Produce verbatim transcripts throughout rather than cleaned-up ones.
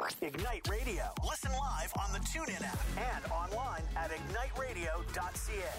Ignite Radio. Listen live on the TuneIn app and online at ignite radio dot c a.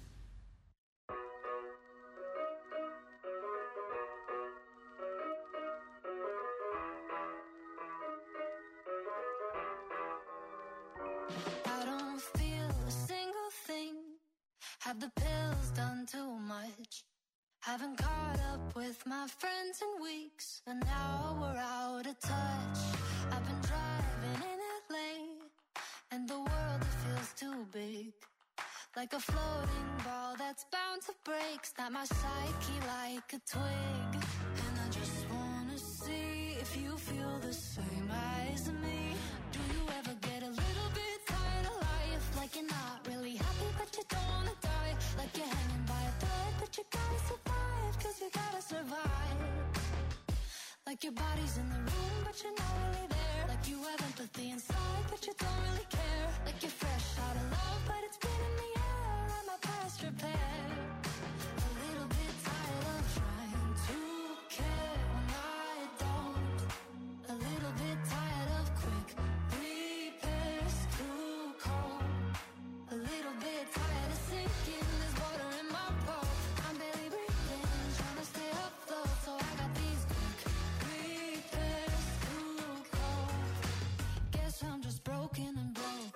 I don't feel a single thing. Have the pills done too much? Haven't caught up with my friends in weeks, and now we're out of touch. I've been driving in L A, and the world, it feels too big. Like a floating ball that's bound to break. Snap my psyche like a twig. And I just wanna see if you feel the same as me. Do you ever get a little bit tired of life? Like you're not really happy but you don't wanna die. Like you're hanging by a thread but you gotta survive, cause you gotta survive. Like your body's in the room but you're not really there. Like you have empathy inside but you don't really care. Like you're fresh out of love but it's been in the air. Let my past repair. A little bit tired of trying to care when I don't. A little bit tired of quick repairs, too cold. A little bit tired of sinking, there's water in my boat. I'm barely breathing, trying to stay afloat. So I got these quick repairs, too cold. Guess I'm just broken and broke.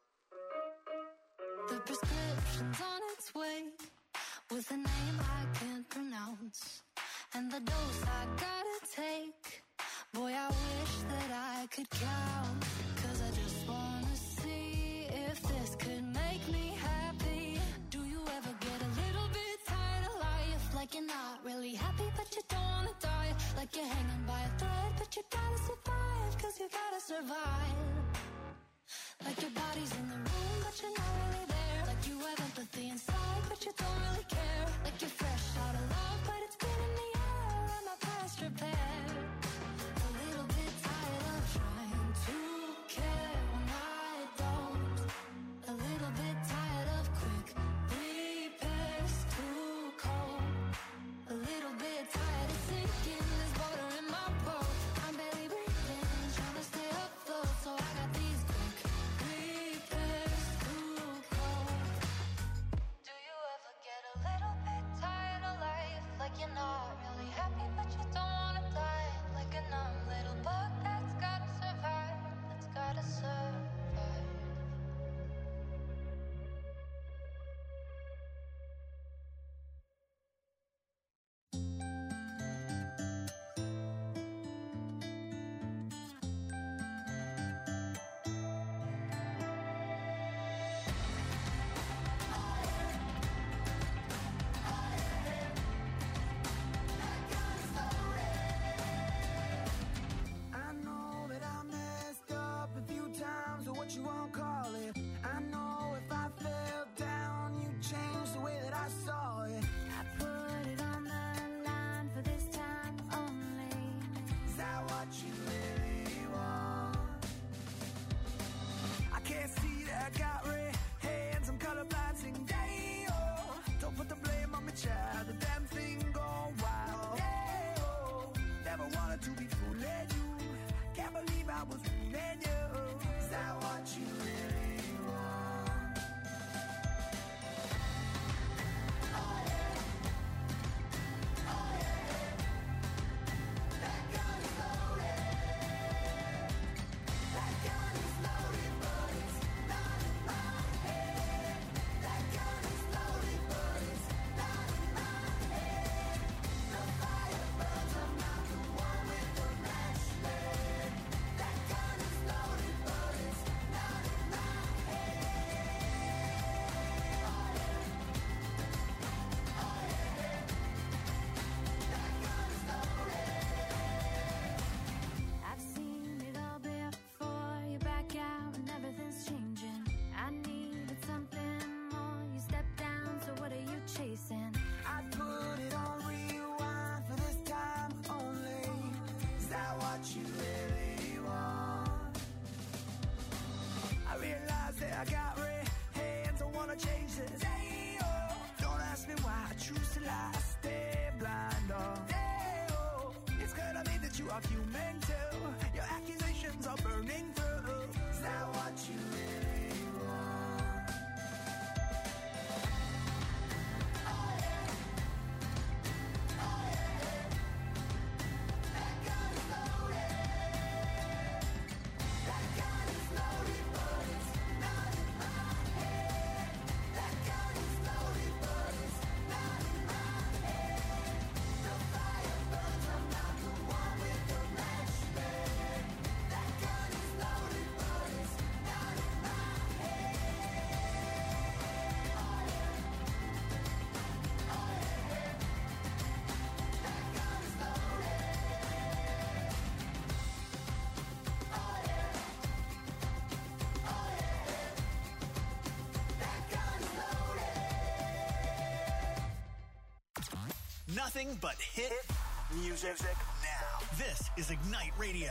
The prescription's on its way, with a name I can't pronounce, and the dose I gotta take. Boy, I wish that I could count, cause I just wanna see if this could make me happy. Do you ever get a little bit tired of life? Like you're not really happy but you don't wanna die. Like you're hanging by a thread but you gotta survive, cause you gotta survive. Like your body's in the room but you're not really there. Like you have empathy inside but you don't really care. Like you're fresh out of love but it's been in the air. Let my past repair. A little bit tired of trying to Nothing but hit music now. This is Ignite Radio.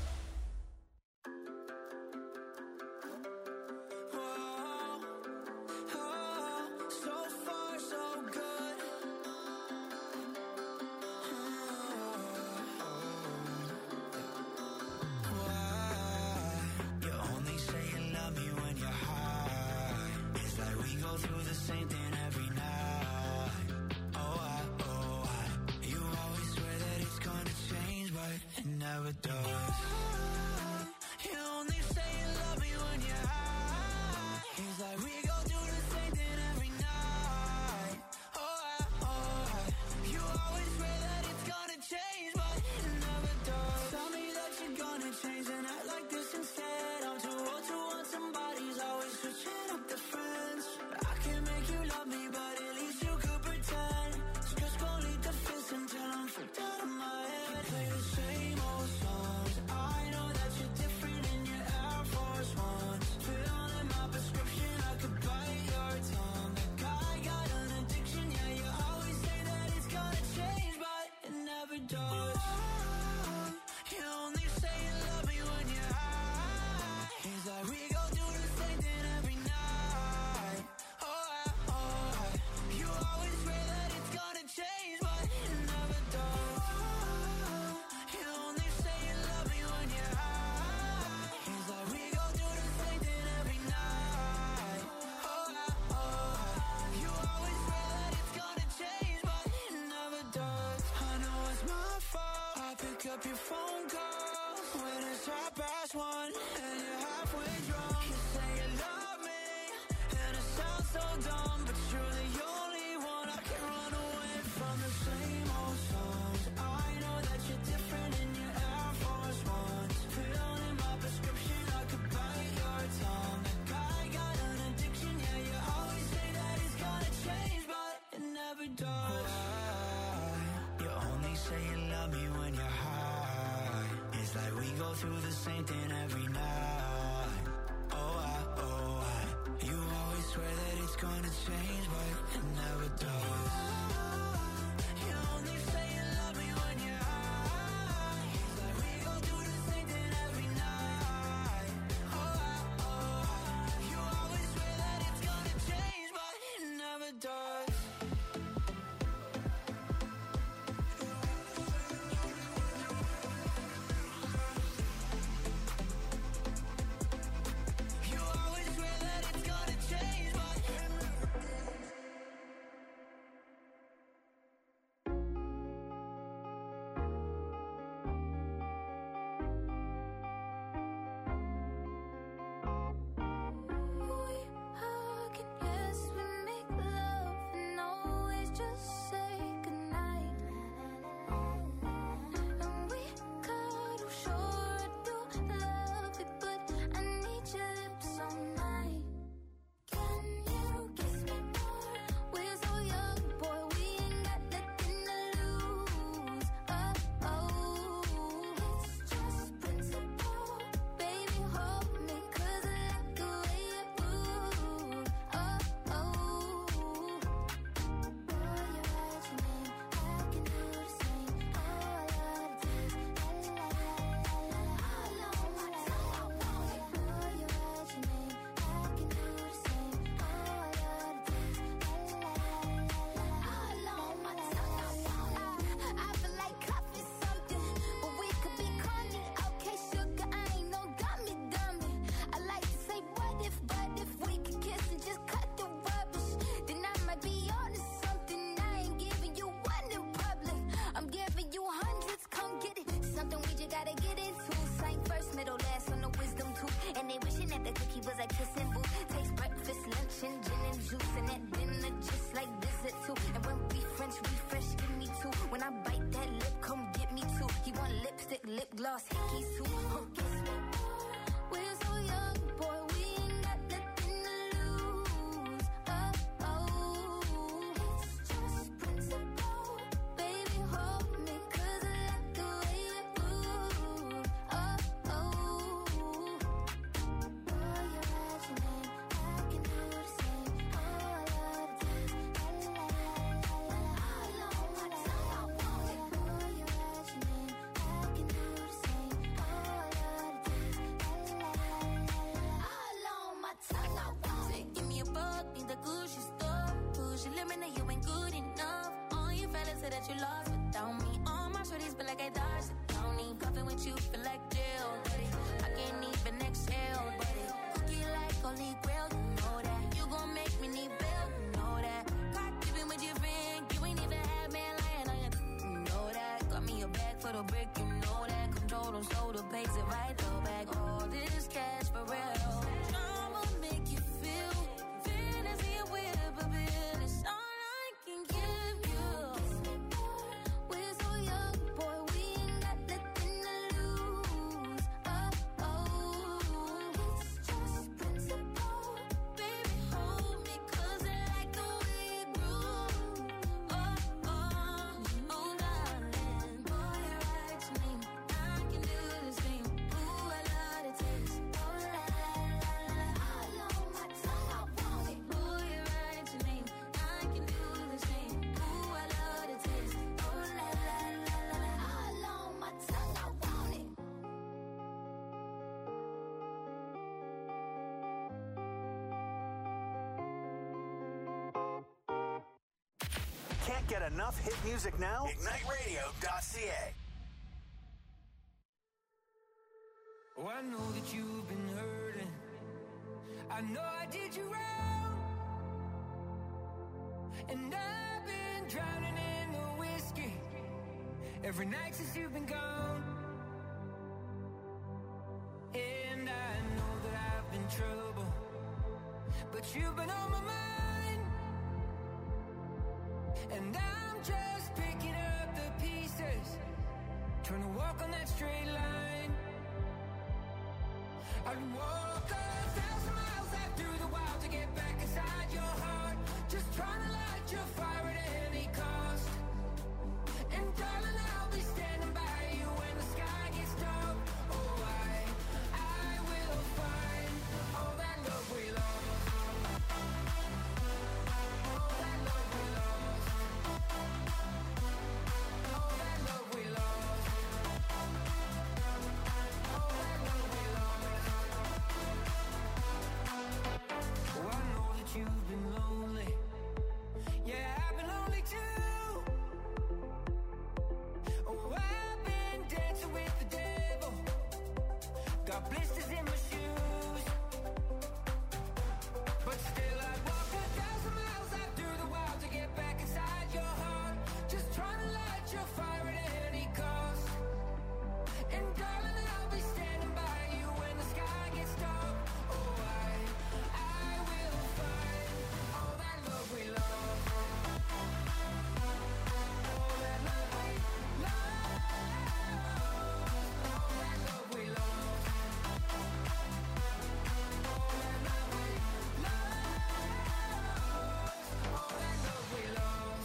Up your phone call when it's half past one and you're halfway drunk. You say you love me and it sounds so dumb, but you're the only one I can run away from. The same old songs. I know that you're different in your Air Force Ones. Filled in my prescription, I could bite your tongue. That guy got an addiction, yeah, you always say that it's gonna change, but it never does. Why? You only say you love me when you're high. It's like we go through the same thing every night. Oh, I, oh, I. You always swear that it's gonna change, but it never does. You only say you love me when you're high. It's like we go through the same thing every night. Oh, I, oh, I. You always swear that it's gonna change, but it never does. admit that you ain't good enough. All you fellas say that you lost without me. All my shorties feel like I dodged the county. Cuffing with you feel like jail, buddy. I can't even exhale, buddy. Cookie like holy grail, you know that. You gon' make me need bail, you know that. Caught keeping with your friend, you ain't even had man lying on you, you know that. Got me a bag for the brick, you know that. Control them, so the pays it right, though back. All this cash for real. I'ma make you feel fantasy and whip a bit. It's all I can give you. We're so young, boy, we ain't got nothing to lose. Oh, oh, it's just principle. Baby, hold me, cause I like the way you groove. Oh, oh, oh, darling, boy, you're right to me. I can do this thing. Ooh, I love the taste. Oh, la, la, la, la, all on my tongue, I want it. Boy, you're right to me. I can do this thing. Ooh, I love the taste. Oh, la, la, la, la, la, all on my tongue, I want it. Can't get enough hit music now? Ignite Radio dot C A. Oh, I know that you've been hurting. I know I did you wrong. And I've been drowning in the whiskey every night since you've been gone. And I know that I've been trouble, but you've been on my mind. And I'm just picking up the pieces, trying to walk on that straight line. I'd walk a thousand miles out through the wild to get back inside your heart. Just trying to light your fire at any cost. And darling, I'll be standing by you when the sky gets dark. Oh, I, I will find all that love we lost. All that love we lost. All that love we lost. All that love we lost. Oh, I know that you've been lonely. Yeah, I've been lonely too. Oh, I've been dancing with the devil. Got blisters in my shoes. But still I'd walk a thousand miles out through the wild to get back inside your heart. Just trying to light your fire at any cost. And darling, I'll be standing by you when the sky gets dark. Oh, I, I will find all that love we lost. All that love we lost. All that love we lost. All that love we lost. All that love we lost.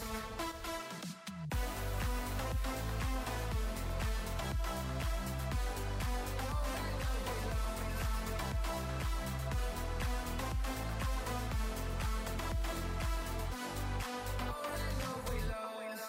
All that love we lost.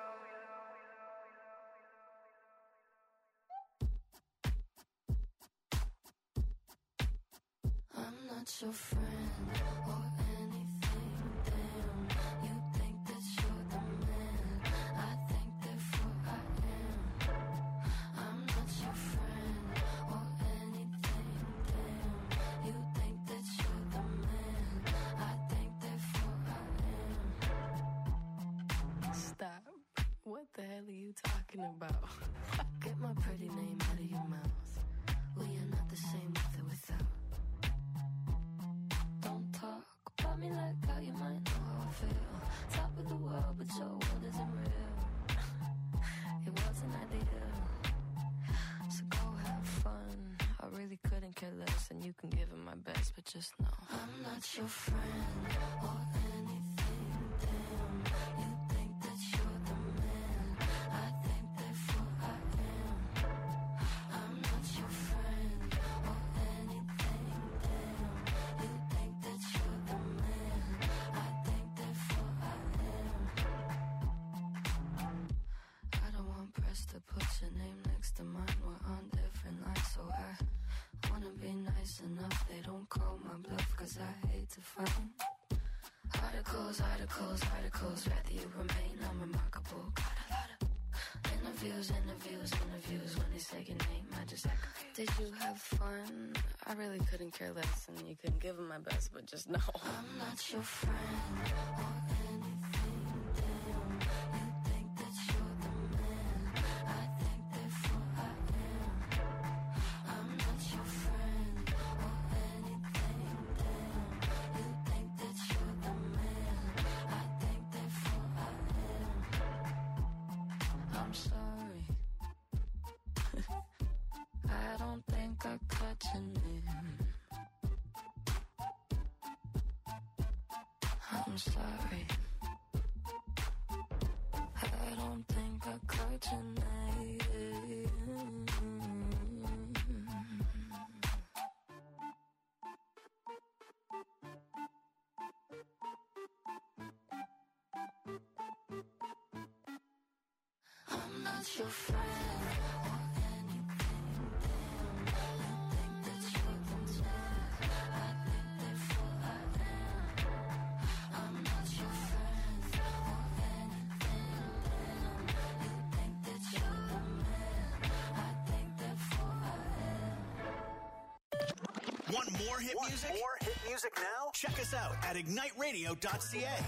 I'm not your friend or anything, damn. You think that you're the man, I think therefore I am. I'm not your friend or anything, damn. You think that you're the man, I think therefore I am. Stop. What the hell are you talking about? Get my pretty name out of your mouth. We are not the same with or without. Don't talk about me like how you might know how I feel. Top of the world, but your world isn't real. It wasn't ideal. So go have fun. I really couldn't care less, and you can give it my best, but just know I'm not your friend or anything, damn. You think that you're the man, I think therefore I am. I'm not your friend or anything, damn. You think that you're the man, I think therefore I am. I don't want press to put your name next to mine. We're on different lines, so I wanna be nice enough. They don't call my bluff, cause I hate to fight. Articles, articles, articles, rather you remain unremarkable. Got a lot of interviews, interviews, interviews. When they say your name, I just act confused. Did you have fun? I really couldn't care less, and you couldn't give them my best, but just know I'm not your friend or anything. Damn, you think that you're the man. I think therefore I am. I'm not your friend or anything. Damn, you think that you're the man. I think therefore I am. I'm sorry. I don't think I caught your name. I'm sorry. I don't think I caught your name. I'm not your friend or anything. Damn, you think that you're the man. I think therefore I am. I'm not your friend or anything. Damn, you think that you're the man. I think therefore I am. Want more hit Want music? more hit music now? Check us out at ignite radio dot c a.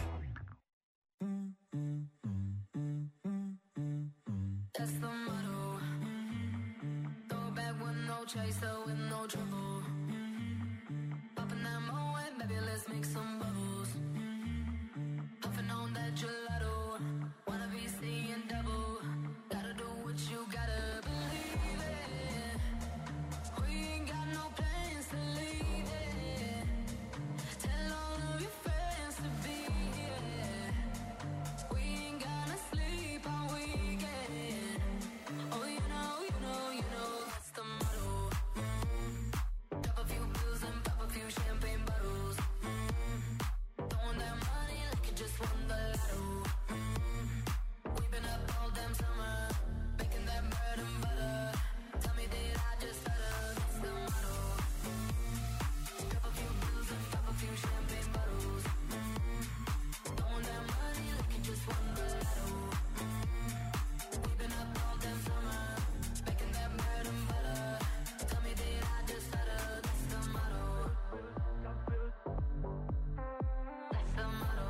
That's the motto. Throw back with no chaser, with no trouble. Popping that Moet, baby, let's make some bubbles. Puffing on that gelato. Wanna be seeing double. Gotta do what you gotta believe it. We ain't got no plans to leave it. Tell all of your friends to be here. We ain't gonna sleep all weekend. Oh, you know, you know, you know, that's the motto. Mm-hmm. Drop a few pills and pop a few champagne bottles. Mm-hmm. Throwing that money like you just won the lotto. Mm-hmm. We've been up all damn summer, baking that bread and butter. Tell me, did I just stutter? That's the motto. Mm-hmm. Drop a few pills and pop a few champagne bottles. Mm-hmm. Throwing that money like you just won the lotto. Mm-hmm. We've been up all damn summer, baking that bread and butter. Tell me, did I just stutter? That's the motto. That's the motto.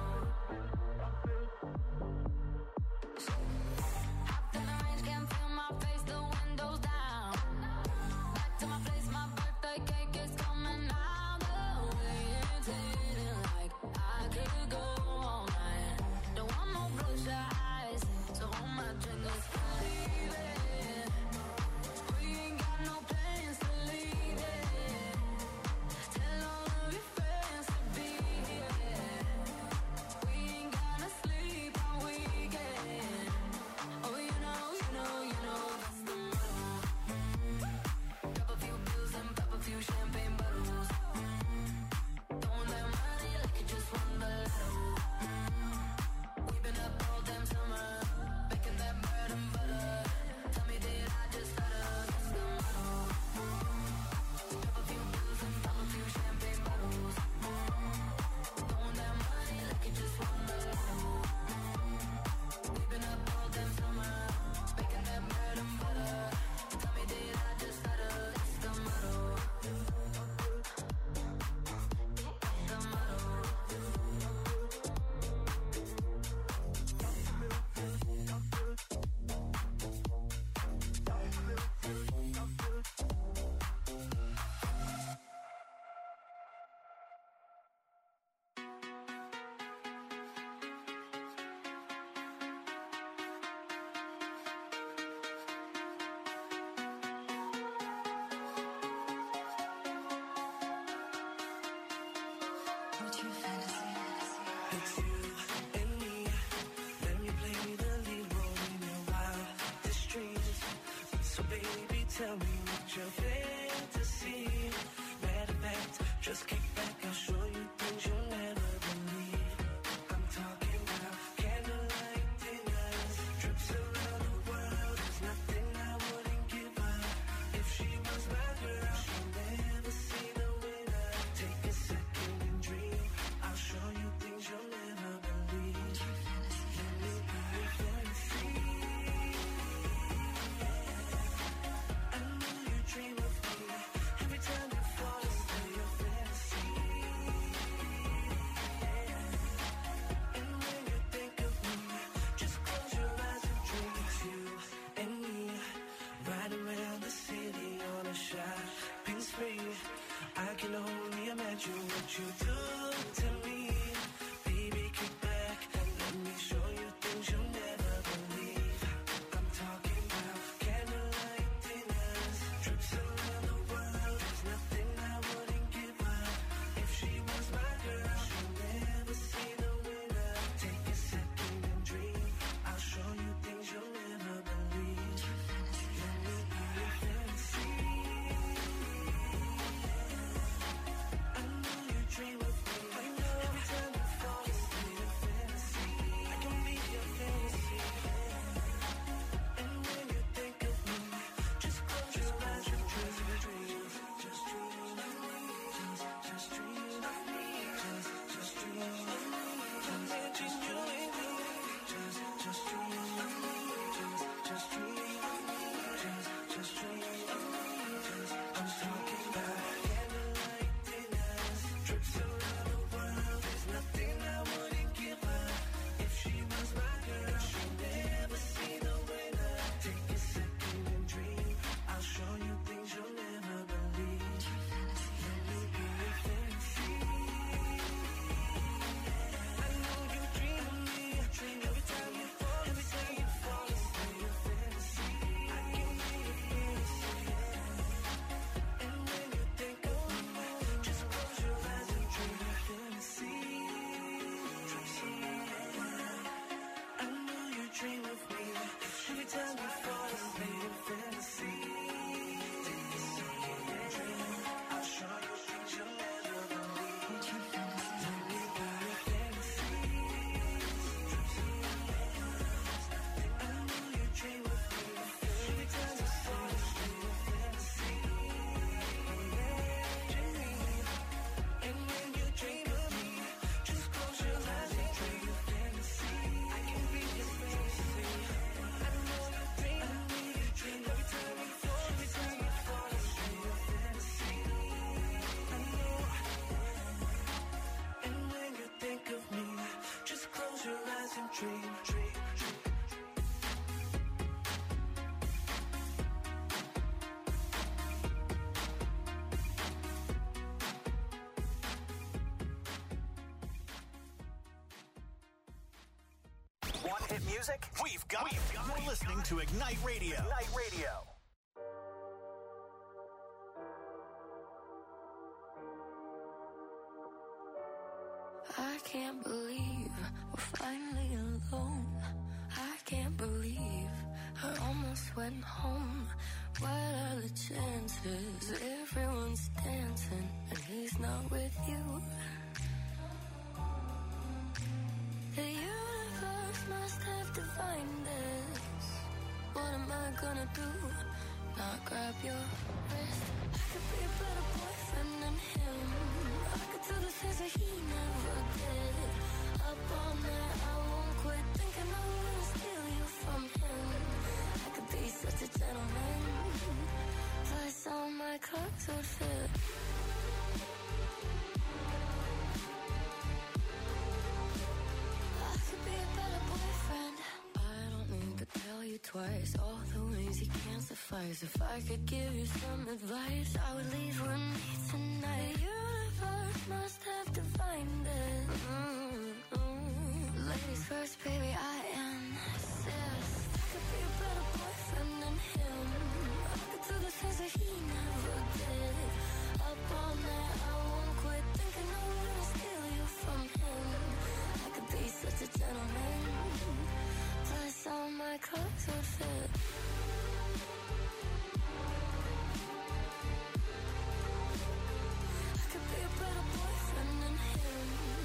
Hopped in the range, can't feel my face, the windows down. Back to my place, my birthday cake is coming out. The way it's hitting like I could go all night. Don't want no bloodshot eyes, so hold my drink, let's believe it. We ain't got no plans to leave it. Tell all of your friends to be here. We ain't gonna sleep all weekend. Oh, you know, you know, you know, that's the motto. Mm-hmm. Drop a few pills and pop a few champagne bottles. Mm-hmm. Throwing that money like you just won the lotto. Mm-hmm. We've been up all damn summer, baking that bread and butter. Tell me, did I just stutter? That's the motto. Mm-hmm. Drop a few pills and pop a few champagne bottles. Mm-hmm. Throwing that money like you just won the lotto. Mm-hmm. We've been up all damn summer, baking that bread and butter. Tell me, did I just stutter? That's the motto. That's the motto. What's your fantasy? It's you and me. Let me play the lead role in your wildest dreams. So baby, tell me what your fantasy. Matter of fact, just kick back, I'll show you things you'll never believe. I'm talking about candlelight dinners, trips around the world. There's nothing I wouldn't give her. If she was my girl, she'll never see the winner. Take a second and dream. I'll show you things you'll never you do to me. Baby, kick back and let me show you things you'll never believe. I'm talking about candlelight dinners, trips around the world. There's nothing I wouldn't give her. If she was my girl, she'll never see the winner. Take a second and dream. I'll show you things you'll never believe. Let me be your fantasy. I know you dream of me. I know every time you fall asleep. Your fantasy. I can be your fantasy. And when you think of me, just close your eyes and dream. Just dream of me. Just, just dream of me. Just, just dream of me. Just, just you and me. Just, just dream of me. Just, just dream of me. Just, just dream of me. Just, I'm talking about candlelight dinners, trips around the world. There's nothing I wouldn't give her. If she was my girl, she'll never see the winner. Take a second and dream. I'll show you things you'll never believe. Let me be your fantasy. I know you dream of me. Dream every time you fall, every time you fall asleep. Your fantasy. I can be your fantasy. And when you think of me, just close your eyes and dream your fantasy. I know you dream of me. Every time you fall asleep, your fantasy. Take a second and dream. I'll show you things you'll never believe. Let me be your fantasy. I know you dream of me. Every time you fall asleep, your fantasy. And when you dream of me, just close your eyes and dream your fantasy. I can be your fantasy. I know you dream, I know you dream. Every time you fall, every time you fall asleep, your fantasy. I know. And when you think of me, just close your eyes and dream, dream, dream. One hit music? We've got it. You're listening to Ignite Radio. Ignite Radio. I can't believe we're finally alone. I can't believe I almost went home. What are the chances? Everyone's dancing and he's not with you. The universe must have divined this. What am I gonna do? Not grab your wrist. I could be a better boyfriend than him. I could do the things that he never did. Up all night, I won't quit thinking I'm gonna steal you from him. I could be such a gentleman. Plus all my clothes would fit. I could be a better boyfriend. I don't need to tell you twice all the ways he can't suffice. If I could give you some advice, I would leave with me tonight. The universe must have divined it. Mm-hmm. Ladies first, baby, I insist. I could be a better boyfriend than him. I could do the things that he never did. Up all night, I won't quit thinking I'm gonna steal you from him. I could be such a gentleman. Plus all my clothes would fit. I could be a better boyfriend than him.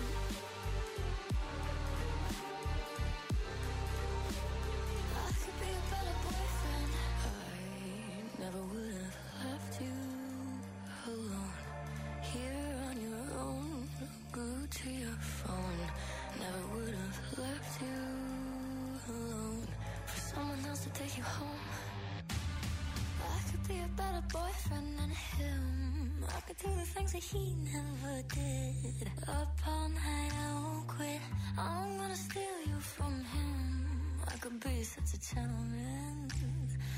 I could be a better boyfriend. I never would have left you alone. Here on your own, glued to your phone. Never would have left you alone for someone else to take you home. I could be a better boyfriend than him. I could do the things that he never did. Up all night, I won't quit. I'm gonna steal you from him. I could be such a gentleman.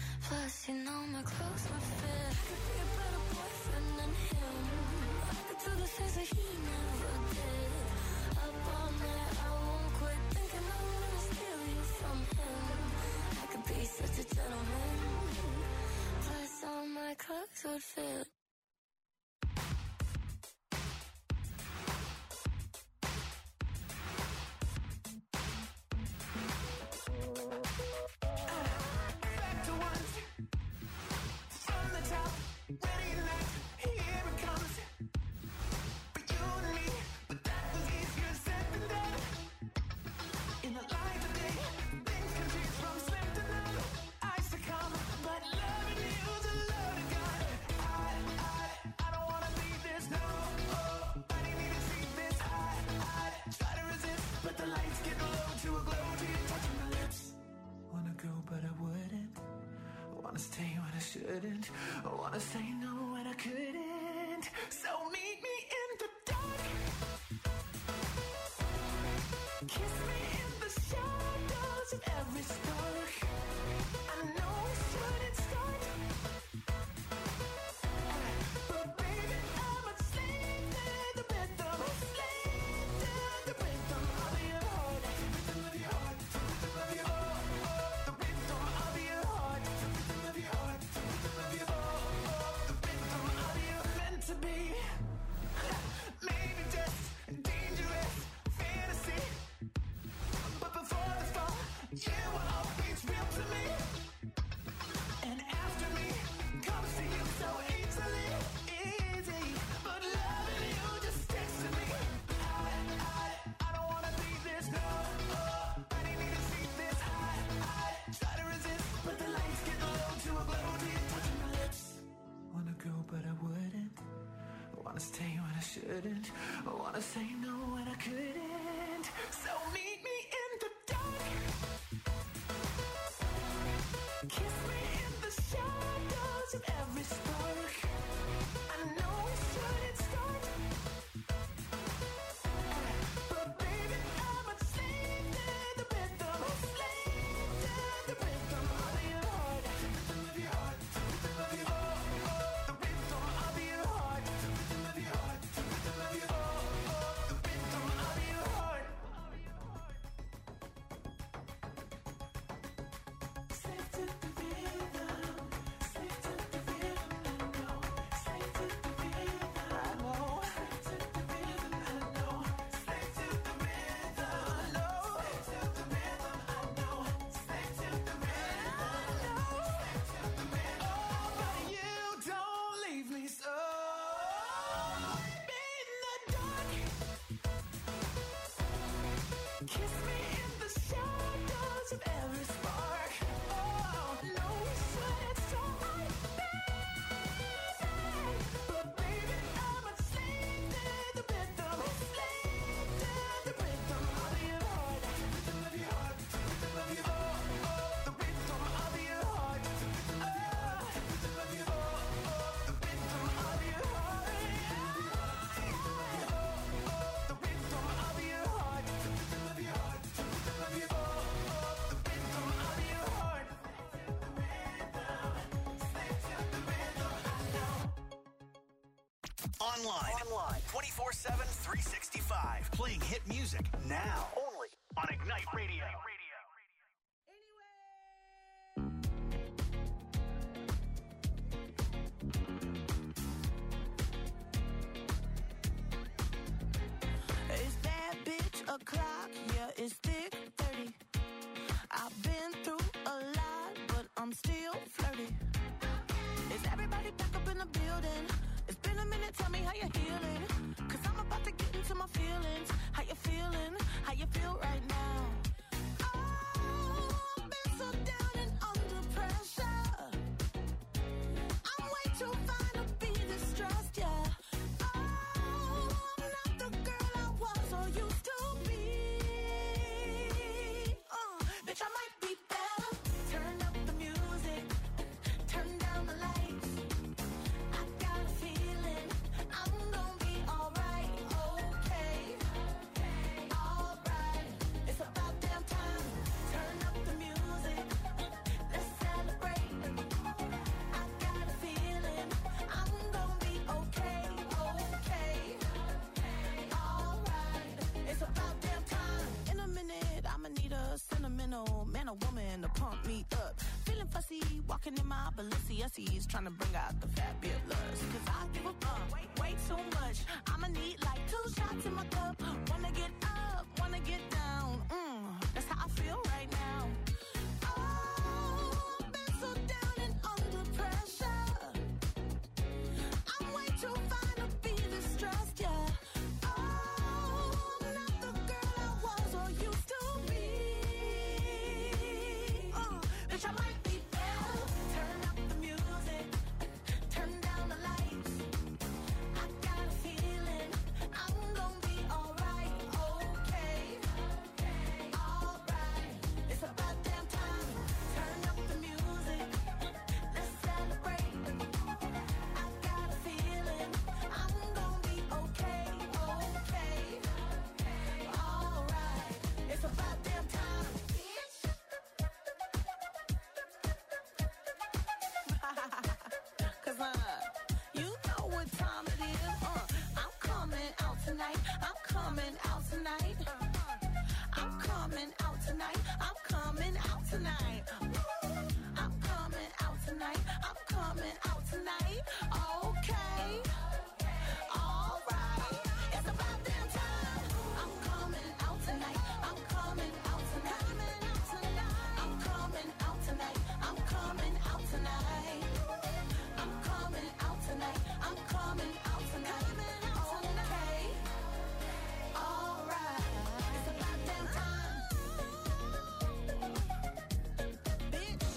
Plus, you know my clothes would fit. I could be a better boyfriend than him. I could do the things that he never did. Up all night, I won't quit thinking I'm gonna steal you from him. I could be such a gentleman. Plus all my clothes would fit. Shouldn't. I wanna say no when I couldn't. So meet me in the dark. Kiss me in the shadows of every spark. I know we shouldn't start, but baby I'm a slave to the rhythm, slave to the rhythm of your heart, rhythm of your heart, rhythm of your heart, the rhythm of your heart, rhythm of your heart. To be maybe just dangerous fantasy, but before the fall, you were always real to me. And after me comes to you so easily, easy. But loving you just sticks to me. I, I, I don't wanna be this no. Oh, I didn't need to see this. I, I try to resist, but the lights get low to a glow. Do you touch my lips? Wanna go, but I wouldn't. Wanna stay when I shouldn't. I wanna say no when I couldn't. So meet me in the dark. Kiss me in the shadows of every spark. I know we shouldn't start, but baby I'm a slave to the rhythm, slave to the rhythm of your heart, rhythm of your heart, rhythm of your heart, the rhythm of your heart. Online. Online. twenty-four seven, three sixty-five. Playing hit music now. Only on Ignite Radio. Is that bitch o'clock? Yeah, it's thick thirty. I've been through a lot, but I'm still flirty. Is everybody back up in the building? It's been a minute, tell me how you're healing. Cause I'm about to get into my feelings. How you feeling? How you feel right now? Oh, I've been so down and under pressure. I'm way too fine to be distressed, yeah. Oh, I'm not the girl I was or used to be. Uh, bitch, I might be better. Turn up the music. Turn down the lights. I got a feeling I'm gonna be alright, okay, alright. sentimental, man or woman to pump me up. Feeling fussy, walking in my Balenciennes, trying to bring out the fabulous. Cause I give up, uh, way, way too much. I'ma need like two shots in my cup. Wanna get up, wanna get down. Mm, that's how I feel right now. Oh, I've been so down and under pressure. I'm way too fine to be distressed, yeah. Oh, I'm not the girl I was or used to be. Uh, bitch, I might be better. Turn up the music, turn down the lights. I got a feeling I'm gonna be alright, okay, alright. It's about damn time. Turn up the music, let's celebrate. I got a feeling I'm gonna be okay, okay, alright. It's about damn time. Cause uh, you know what time it is. Uh, I'm coming out tonight. I'm coming out tonight. I'm coming out tonight. I'm coming out tonight. I'm coming out tonight. I'm coming out tonight. Okay. All right. It's about damn time. I'm coming out tonight. I'm coming out tonight. I'm coming out tonight. I'm coming out tonight. I'm coming out tonight. I'm coming out tonight. Okay. All right. It's about damn time. Bitch.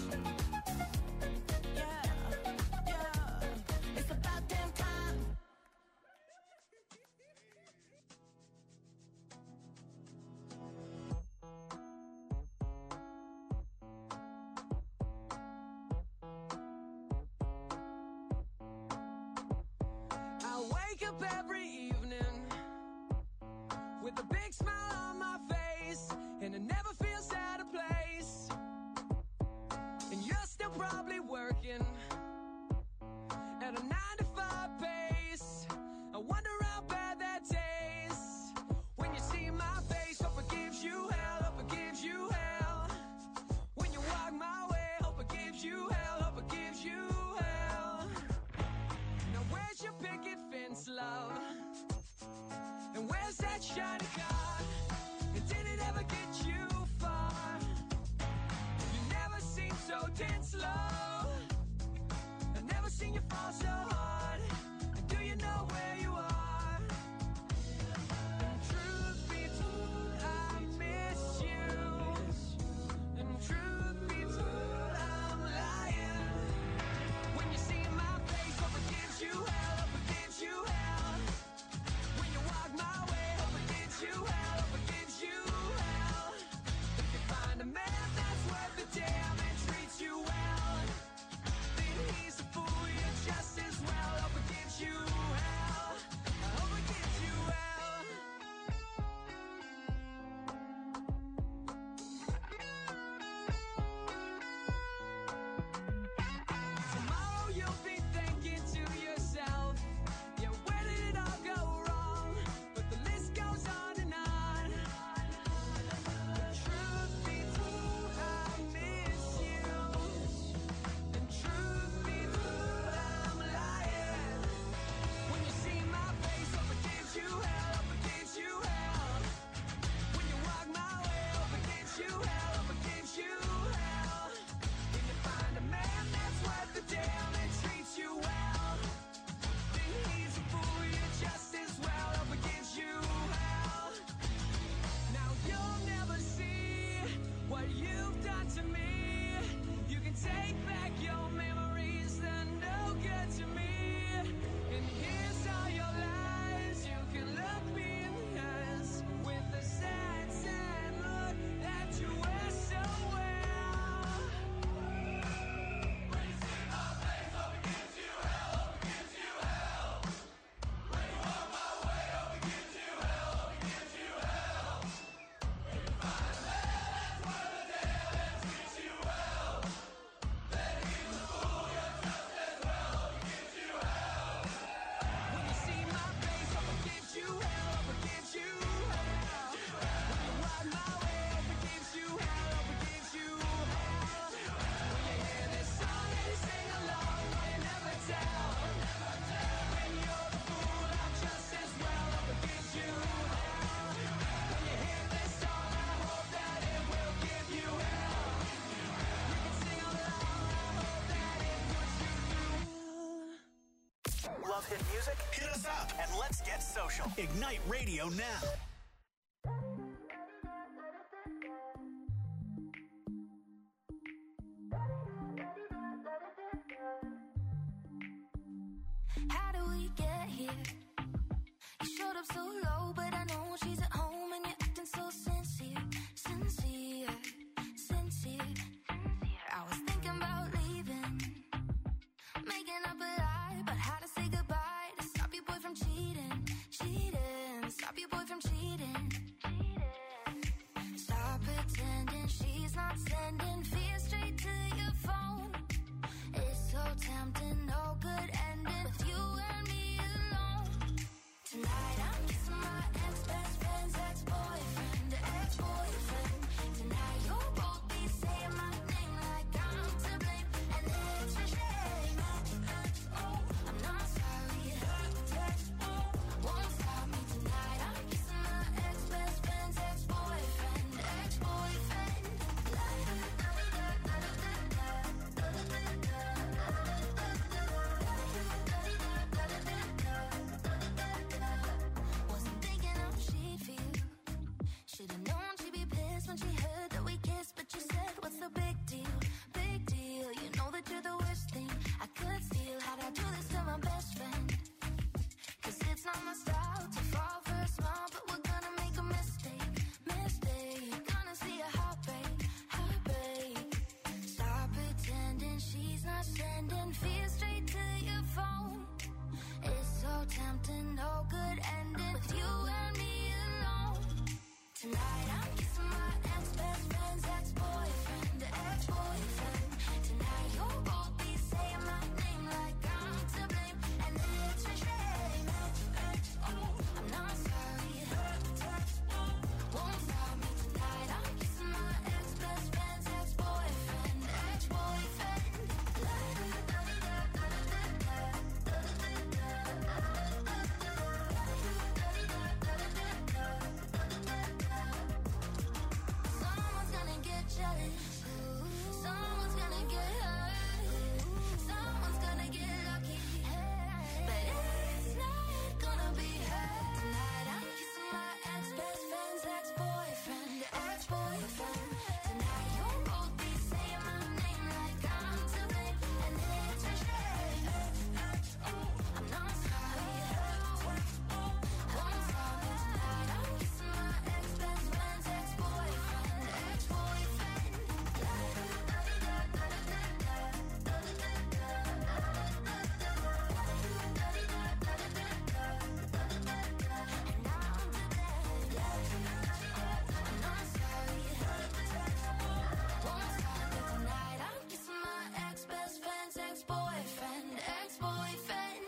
Yeah. Yeah. It's about damn time. I wake up every evening with a big smile on my face, and it never feels out of place. And you're still probably working at a nine to five pace. I wonder how bad that tastes when you see my face. Hope it gives you hell, hope it gives you hell. When you walk my way, hope it gives you hell, hope it gives you hell. Now where's your picket fence, love? And where's that shiny car? And did it ever get you far? You never seem so dead slow. I've never seen you fall so hard. And do you know where you are? And truth be told, I miss you. And truth be told, I'm lying. When you see my face, hope it gives you hell, hope it gives you hell. When you walk my way, hope it gives you hell, hope it gives you hell. If you find a man that's worth the damn and treats you well, then he's a fool you just as well. Hope it gives you hell, I hope it gives you hell. Tomorrow you'll be thinking to yourself, yeah, where did it all go wrong? But the list goes on and on. Truth be told, I miss you. And truth be told, I'm lying. When you see my face, hope it gives you hell, hope it gives you hell. When you walk my way, hope it gives you hell, hope it gives you hell. When you find a man that's worth the damn and treats you well, then he's a fool you just as well. Hope it gives you hell. Now you'll never see what you've done to me. You can take back your memories, they're no good to me. And here's all your lies. You can look me in the eyes with the sad, sad look that you wear so well. When you see my face, hope it gives you hell, hope it gives you hell. When you walk my way, hope it gives you hell, hope it gives you hell. When you find a man that's worth the damn and treats you well, then he's a fool Love hit music? Hit us up and let's get social. Ignite Radio now. How do we get here? You showed up so low, but I know she's at home and you're acting so sincere, sincere, sincere. I was thinking about leaving, making up a lie about how to say goodbye to stop your boy from cheating, cheating, stop your boy from cheating. Stop pretending she's not sending fear straight to your phone. It's so tempting, no good ending with you and me alone. Tonight I'm kissing my ex-best friend's ex-boyfriend, ex-boyfriend. Tonight you'll both be saying my name like I'm to blame, and it's a shame. Oh, I'm not sorry. Won't stop me tonight. I'm kissing my ex-best friend's ex-boyfriend, ex-boyfriend. Wasn't thinking how she'd feel. Should've known she'd be pissed when she heard that we kissed, but you said, what's the big deal? Big deal. You know that you're the worst thing I could steal. How'd I do this to my best friend? Cause it's not my style to fall for a smile, but we're gonna make a mistake, mistake. Gonna see a heartbreak, heartbreak. Stop pretending she's not sending fear straight to your phone. It's so tempting, no good ending with you and me alone. Tonight I'm kissing my ex-best friend's ex-boyfriend, ex-boyfriend. Tonight you'll both be saying my name like I'm to blame, and it's a shame. Oh, I'm not sorry. Won't stop me tonight. I'm kissing my ex-best friend's ex-boyfriend, ex-boyfriend. Someone's gonna get jealous. Someone's gonna get hurt. Someone's gonna get lucky. But it's not gonna be her. Tonight I'm kissing my ex-best friend's ex-boyfriend, ex-boyfriend. Tonight you'll both be saying my name like I'm to blame, and it's a shame. I'm not sorry. Won't stop me tonight. I'm kissing my ex-best friend's ex-boyfriend, ex-boyfriend. And now I'm to blame. I'm not sorry. Won't stop me tonight. I'm kissing my ex-best friend's ex-boyfriend, ex-boyfriend.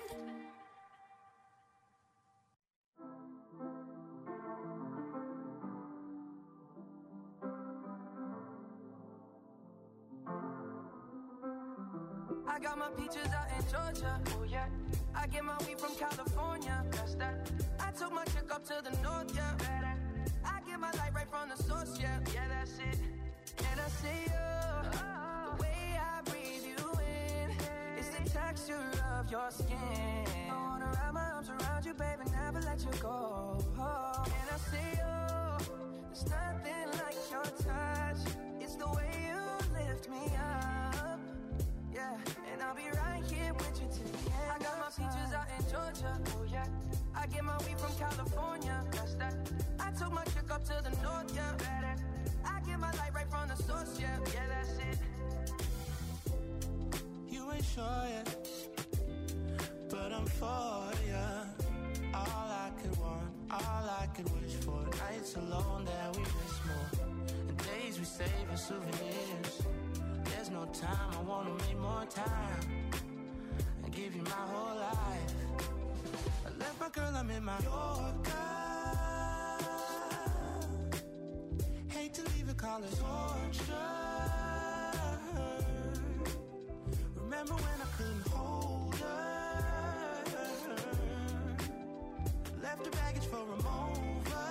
I got my peaches out in Georgia. Oh yeah. I get my weed from California. That's that. I took my chick up to the north, yeah. I get my light right from the source, yeah. Yeah, that's it. And I see you. The way I breathe you in. It's the texture of your skin. I wanna wrap my arms around you, baby, never let you go. And I see you. There's nothing like your touch. It's the way you lift me up. Yeah, and I'll be right here with you till the end. I got my peaches out in Georgia. Oh yeah. I get my weed from California. That's that. I took my chick up to the north, yeah. I get my light right from the source, yeah. Yeah, that's it. You ain't sure yet, but I'm for ya. All I could want, all I could wish for. Nights alone that we miss more, and days we save as souvenirs. There's no time, I wanna make more time and give you my whole life. I left my girl, I'm in my Yorker. Hate to leave it, call it torture. Remember when I couldn't hold her? Left her baggage for a mover.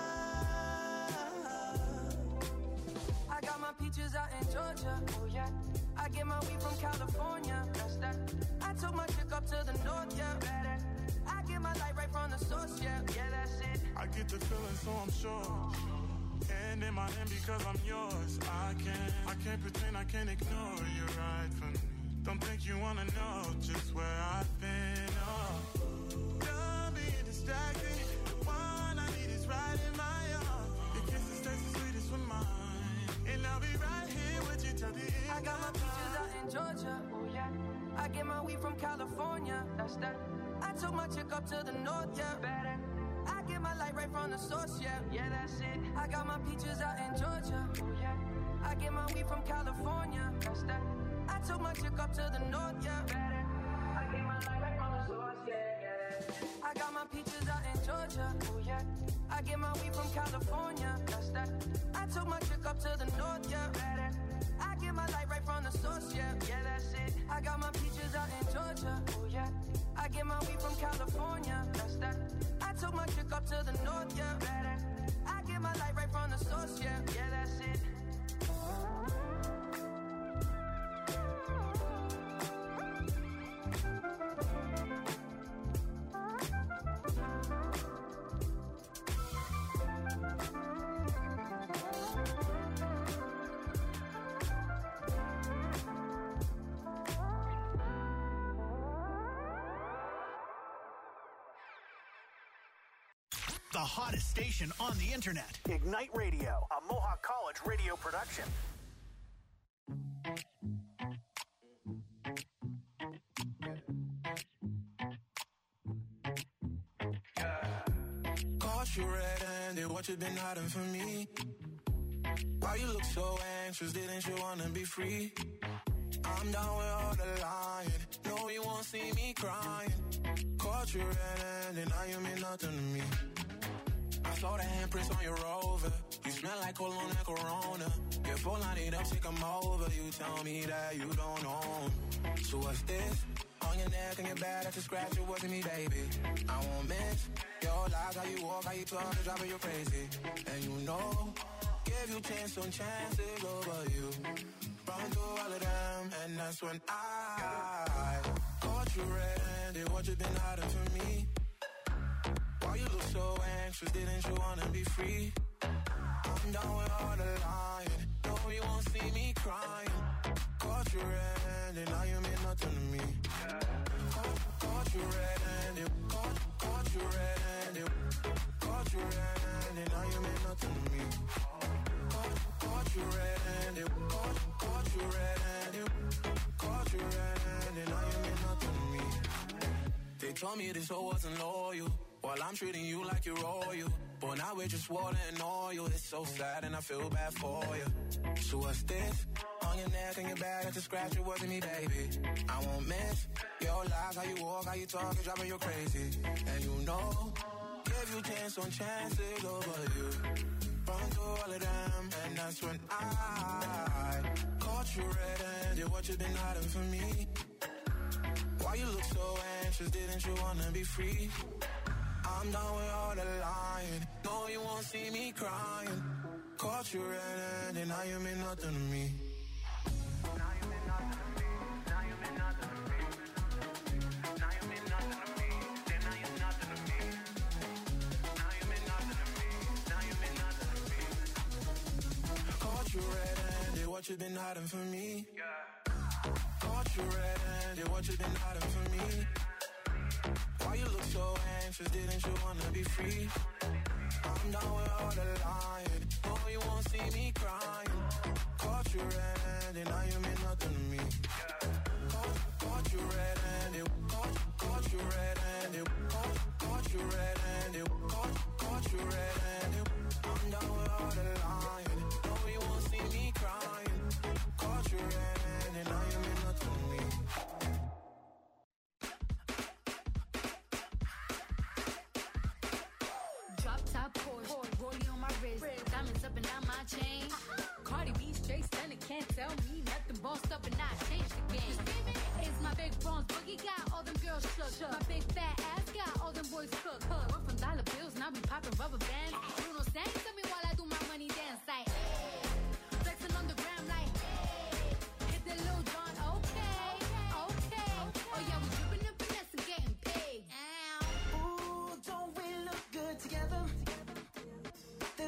I got my peaches out in Georgia. Oh yeah. I get my weed from California. That's that. I took my chick up to the north, yeah. get my light right from the source, yeah, yeah, that's it. I get the feeling, so I'm sure. And in my hand because I'm yours. I can't, I can't pretend, I can't ignore you right from me. Don't think you wanna know just where I've been. Oh, done being distracted. The one I need is right in my arms. Your kisses taste the sweetest with mine, and I'll be right here with you till the end. I got my peaches out in Georgia, oh yeah. I get my weed from California, that's that. I took my chick up to the north, yeah, better. I get my light right from the source, yeah, yeah, that's it. I got my peaches out in Georgia, oh yeah. I get my weed from California, that's that. I took my chick up to the north, yeah, better. I get my light right from the source, yeah, yeah. I got my peaches out in Georgia, oh yeah. I get my weed from California, that's that. I took my chick up to the north, yeah, better. I get my light right from the source, yeah, yeah, that's it. I got my peaches out in Georgia, oh yeah. I get my weed from California, that's that. I took my chick up to the north, yeah, better. I get my light right from the source, yeah, yeah, that's it. The hottest station on the internet. Ignite Radio, a Mohawk College radio production. Caught you red-handed, what you been hiding from me? Why you look so anxious, didn't you wanna be free? I'm down with all the lying, no you won't see me crying. Caught you red-handed, now you mean nothing to me. I saw the handprints on your Rover. You smell like cologne and Corona. Your phone light up, take 'em over. You tell me that you don't know 'em. So what's this? On your neck and your back, that's a scratch. It wasn't me, baby. I won't miss your lies, how you walk, how you talk, it's driving you crazy. And you know, give you chance on chances over you. Run through all of them, and that's when I caught you red-handed. What you been hiding from me? Why you look so anxious, didn't you wanna be free? I'm down with all the lying, no you won't see me crying. Caught you red-handed, now you mean nothing to me. Caught, caught you red-handed, caught, caught you red-handed. Caught you red-handed, now you mean nothing to me. Caught, caught you red-handed, caught, caught you red-handed. Caught you red-handed, now you mean nothing to me. They told me this whole wasn't loyal, while I'm treating you like you're royal. But now we're just water and oil. It's so sad and I feel bad for you. So what's this? On your neck and your back, that's a scratch. It wasn't me, baby. I won't miss your lies, how you walk, how you talk, it's driving you crazy. And you know, give you chance on chances over you. Run through all of them, and that's when I caught you red-handed. What you been hiding from me? Why you look so anxious, didn't you wanna be free? I'm down with all the lying, no you won't see me crying. Caught you red-handed, now you mean nothing to me. Now you mean nothing to me, now you mean nothing to me. Now you mean nothing to me, then now you're nothing to me. Now you mean nothing to me, now you mean nothing to me. Caught you red-handed, what you been hiding from me? Caught you red-handed, what you been hiding from me? Why you look so anxious, didn't you wanna be free? I'm down with all the lying, no you won't see me crying. Caught you red-handed, now you mean nothing to me. Caught, caught you red-handed, caught, caught you red-handed. Caught, caught you red-handed, caught, caught you red-handed. I'm down with all the lying, no you won't see me crying. Caught you red-handed, now you mean nothing to me. Diamonds up and down my chain. Cardi B straight stunning, can't tell me nothing. Bossed up and I changed the game. It's my big bronze boogie, got all them girls shook. My big fat ass got all them boys cooked. We're from dollar bills, now we popping rubber bands. Bruno sang to me while I do my money dance like hey. Flexing on the gram like hey. Hit the Lil Jon, okay, okay. Oh yeah, we dripping and finesse and getting paid. Ow.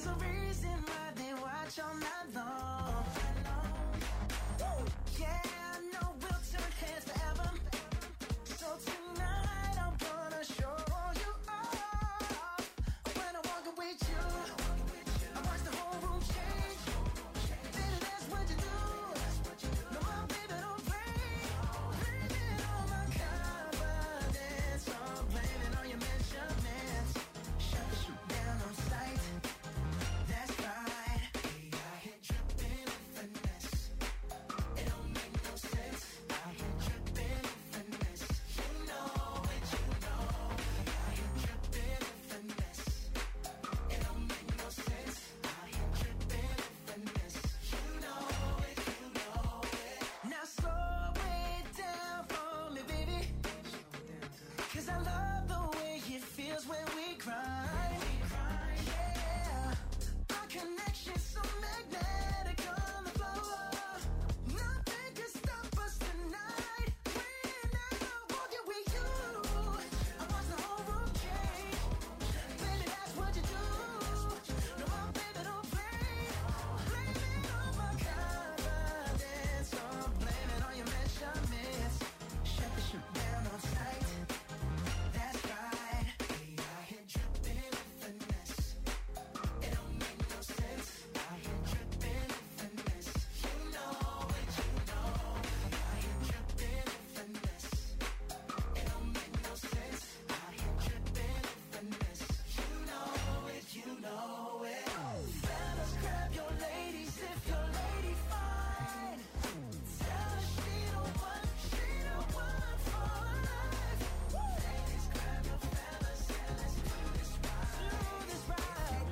There's a reason why they watch all night long. Woo! Yeah, I know we'll turn heads forever. So tonight I'm gonna show you off. When I'm walking with you, I watch the whole room change. Baby, that's what you do. No, my baby, don't play. Blaming on my confidence. I'm blaming on your measurements. Shut the shoot down on sight. That's right. We out here dripping in finesse. It don't make no sense. Out here dripping in finesse. You know it, you know. Out here dripping in finesse. It don't make no sense. Out here dripping in finesse. You know it, you know it. Now slow it down for me, baby. 'Cause I love the way it feels when we grind. Yeah, our connection's so magnetic on the floor. Nothing can stop us tonight. When I'm walking with you, I watch the whole room change. Baby, that's what you do. No, my baby, don't play. Blaming on my confidence. I'm blaming on your measurements. Shut the shoot down on sight. That's right. We out here dripping in finesse. It don't make no sense. Out here dripping in finesse. You know it, you know. Out here dripping in finesse. It don't make no sense. Out here dripping in finesse. You know it, you know it. Fellas, grab your ladies if your lady fine. Tell her she the one, she the one for life. Ladies, grab your fellas and let's do this right. Do this right.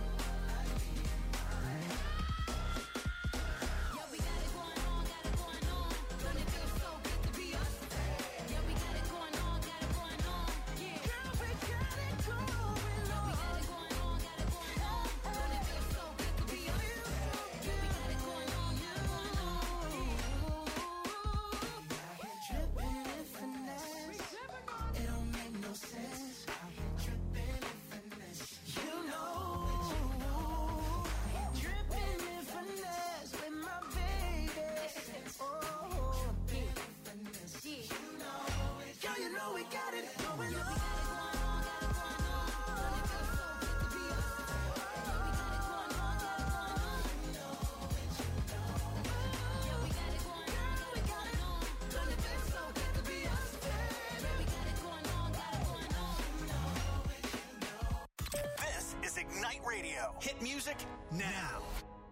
Yeah, we got it going on, got it going on. Don't it feel so good to be us? Yeah, we got it going on, got it going on. Yeah. Girl, we got it going Yeah, on. we got it going on, got it going on. Don't it feel so good to be us? Yeah, we got it going on, got it going on. Out here dripping in finesse. It don't make no sense. Out here dripping in finesse. You know it. Dripping in finesse with my baby. Oh, dripping in finesse. You know it. Girl, you know we got it going on. This is Ignite Radio. Hit music now.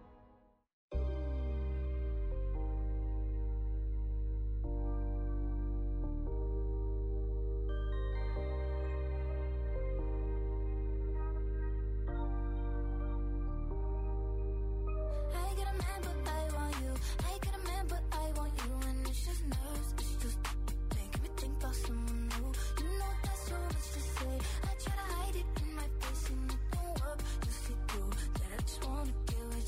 I get a man, but I want you. I get a man, but I want you. And it's just nerves, it's just making me think about someone new. You know that's so much to say. I try to hide it in my face and it don't work. You see through that I just wanna get with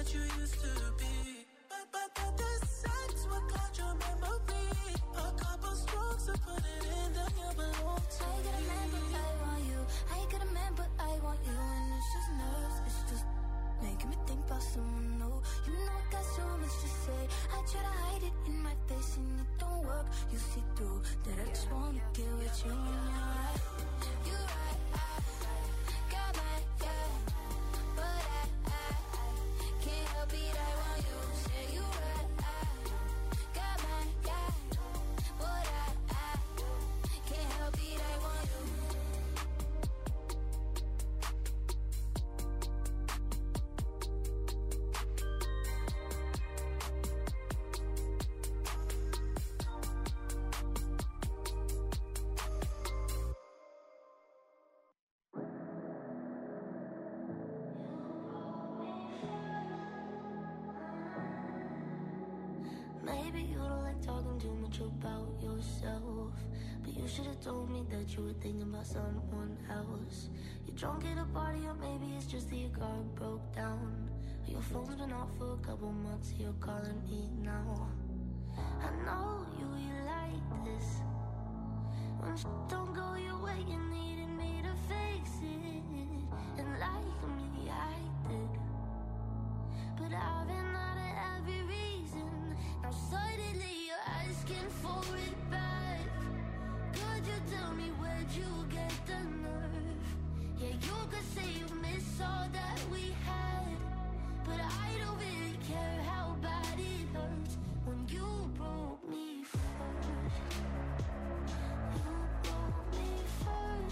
you used to be. But, but, but the sex will cloud your memory. A couple strokes to put it in, then you belong to I get a man, but I want you. I get a man, but I want you. And it's just nerves, it's just making me think about someone new. You know I got so much to say. I try to hide it in my face and it don't work. You see through that I just wanna get with you and you're right. You're right, I got my, yeah. But I, I, I can't help it, I want you. Say you right, I got my, yeah. But I, I can't help it, I want you. Maybe you don't like talking too much about yourself, but you should have told me that you were thinking about someone else. You're drunk at a party, or maybe it's just that your car broke down. Your phone's been off for a couple months, you're calling me now. I know you, you like this. When shit don't go your way, you needed me to fix it. And like me, I did. But I've been out of every reason. Now suddenly you're asking for it back. Could you tell me where'd you get the nerve? Yeah, you could say you miss all that we had, but I don't really care how bad it hurts when you broke me first. You broke me first.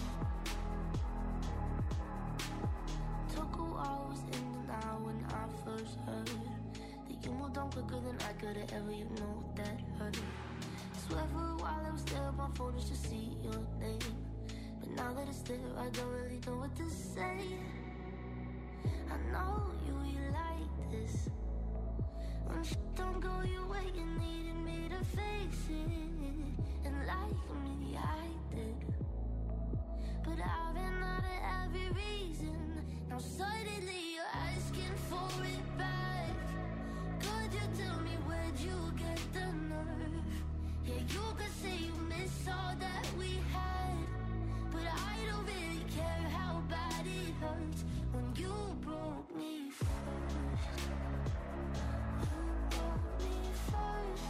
Took a while, I was in denial when I first heard that you moved on quicker than I could have ever, you know that hurt. Swear for a while I was there on my phone just to see your name, but now that it's there I don't really know what to say. I know you, you like this. When shit don't go your way, you needed me to fix it. And like me, I did. But I've been out of every reason. Now suddenly you're asking for it back. Could you tell me where'd you get the nerve? Yeah, you could say you miss all that we had, but I don't really care how bad it hurts when you broke me first. You broke me first.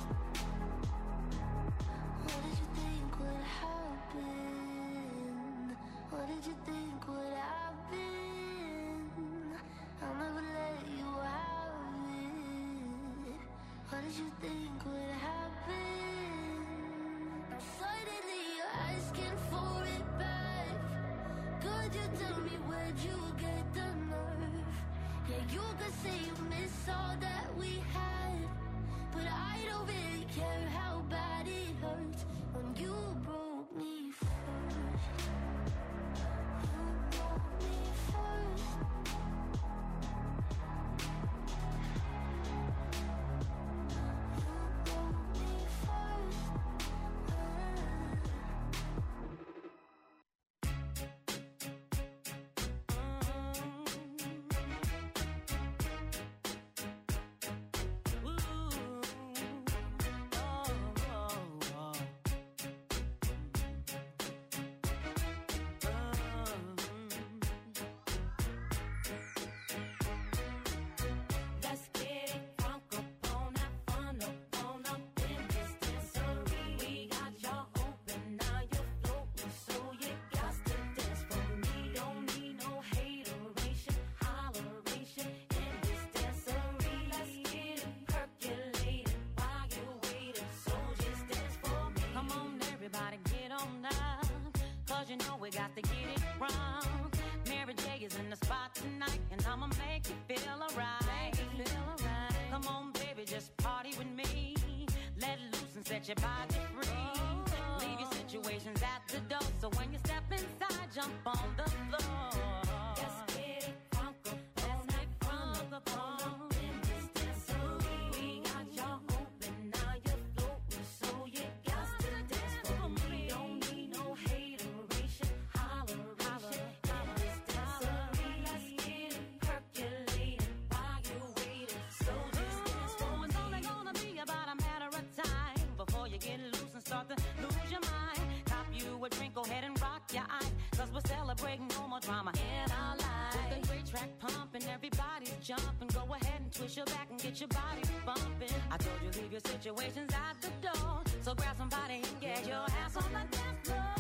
What did you think would happen? What did you think would happen? I'll never let you have it. What did you think would happen? Now suddenly you're asking for it back. Could you tell me where'd you get the nerve? Yeah, you could say you miss all that we had, but I don't really care how bad it hurts when you broke me first. You broke me first. You broke me first. Let's get it crunk up on that fun up on up in this dancery. We got y'all open, now you're floating, so you got to dance for me. Don't need no hateration, holleration in this dancery. Let's get it percolated while you're waiting, so just dance for me. Come on, everybody, get on up, cause you know we got to get it wrong. Mary J is in the spot tonight, and I'ma make you feel alright. Come on, baby, just party with me. Let loose and set your body free. Leave your situations at the door, so when you step inside, jump on the floor. Let's get it crunk up on that fun up on up in this dancery. We got y'all open, now you're floating, so you got to dance for me. Don't need no hateration, holleration in this dancery. Let's get it percolated while you're waiting, make no more drama in our lives. With the great track pumping, everybody's jumping. Go ahead and twist your back and get your body bumping. I told you leave your situations at the door, so grab somebody and get your ass on the dance floor.